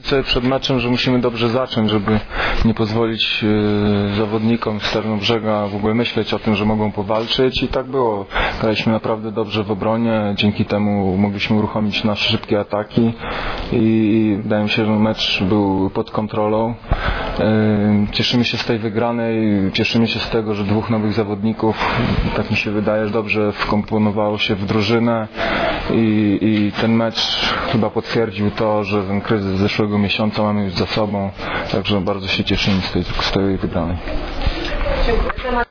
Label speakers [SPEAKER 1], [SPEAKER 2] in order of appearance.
[SPEAKER 1] Sobie przed meczem, że musimy dobrze zacząć, żeby nie pozwolić zawodnikom z Tarnobrzega w ogóle myśleć o tym, że mogą powalczyć, i tak było. Graliśmy naprawdę dobrze w obronie, dzięki temu mogliśmy uruchomić nasze szybkie ataki i wydaje mi się, że mecz był pod kontrolą. Cieszymy się z tej wygranej, cieszymy się z tego, że dwóch nowych zawodników, tak mi się wydaje, że dobrze wkomponowało się w drużynę i ten mecz chyba potwierdził to, że ten kryzys zeszłego miesiąca mamy już za sobą, także bardzo się cieszymy z tej wygranej.